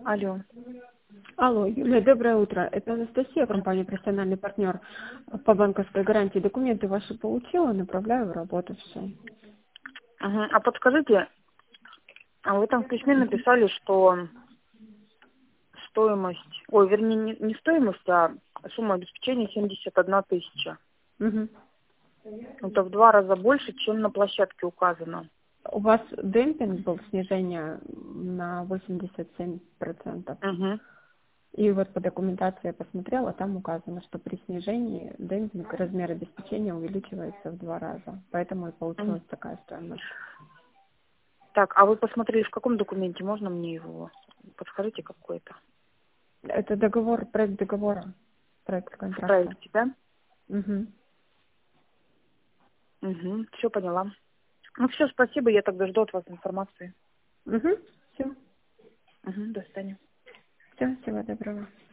Алло. Алло, Юлия, доброе утро. Это Анастасия, компания «Профессиональный партнер» по банковской гарантии. Документы ваши получила, направляю в работу, все. Мгм. А подскажите, а вы там в письме написали, что стоимость, ой, вернее, не стоимость, а сумма обеспечения 71 тысяча. Мгм. Это в 2 раза больше, чем на площадке указано. У вас демпинг был, снижение на 87%. Угу. И вот по документации я посмотрела, там указано, что при снижении демпинг, размер обеспечения увеличивается в 2 раза. Поэтому и получилась такая стоимость. Так, а вы посмотрели, в каком документе? Можно мне его? Подскажите какой-то. Это договор, проект договора, проект В контракта. проекте, да? Угу. Угу. Все поняла. Ну все, спасибо, я тогда жду от вас информации. Угу. Все. Угу, до свидания. Все, всего доброго.